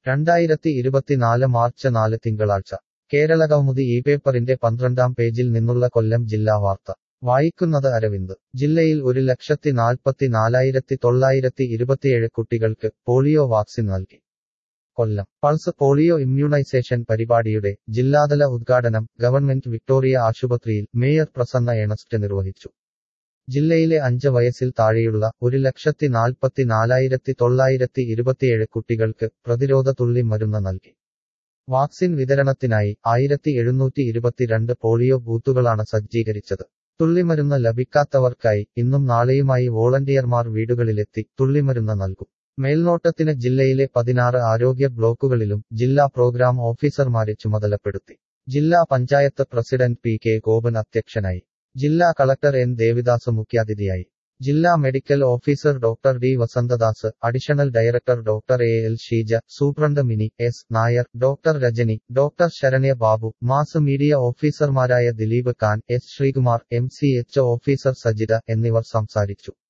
2024 March 4 തിങ്കളാഴ്ച കേരളകൗമുദി ഈ പേപ്പറിന്റെ 12-ാം പേജിൽ നിന്നുള്ള കൊല്ലം ജില്ലാ വാർത്ത വായിക്കുന്നത് അരവിന്ദ്. ജില്ലയിൽ 1,44,927 കുട്ടികൾക്ക് പോളിയോ വാക്സിൻ നൽകി. കൊല്ലം. പൾസ് പോളിയോ ഇമ്മ്യൂണൈസേഷൻ പരിപാടിയുടെ ജില്ലാതല ഉദ്ഘാടനം ഗവൺമെന്റ് വിക്ടോറിയ ആശുപത്രിയിൽ മേയർ പ്രസന്ന ഏണസ്റ്റ് നിർവഹിച്ചു. ജില്ലയിലെ 5 വയസ്സിൽ താഴെയുള്ള 1,44,927 കുട്ടികൾക്ക് പ്രതിരോധ തുള്ളി മരുന്ന് നൽകി. വാക്സിൻ വിതരണത്തിനായി 1,722 പോളിയോ ബൂത്തുകളാണ് സജ്ജീകരിച്ചത്. തുള്ളിമരുന്ന് ലഭിക്കാത്തവർക്കായി ഇന്നും നാളെയുമായി വോളണ്ടിയർമാർ വീടുകളിലെത്തി തുള്ളിമരുന്ന് നൽകും. മേൽനോട്ടത്തിന് ജില്ലയിലെ 16 ആരോഗ്യ ബ്ലോക്കുകളിലും ജില്ലാ പ്രോഗ്രാം ഓഫീസർമാരെ ചുമതലപ്പെടുത്തി. ജില്ലാ panchayat president P K Gopan അധ്യക്ഷനായി. ജില്ലാ കളക്ടർ എൻ ദേവിദാസ് മുഖ്യാതിഥിയായി. ജില്ലാ medical officer doctor D Vasanthadas, additional director doctor A L Sheeja, superintendent Mini S Nair, doctor Rajani, doctor Saranya Babu, mass media ഓഫീസർമാരായ Dileep Khan, S Sreekumar, MCH officer Sajitha എന്നിവർ സംസാരിച്ചു.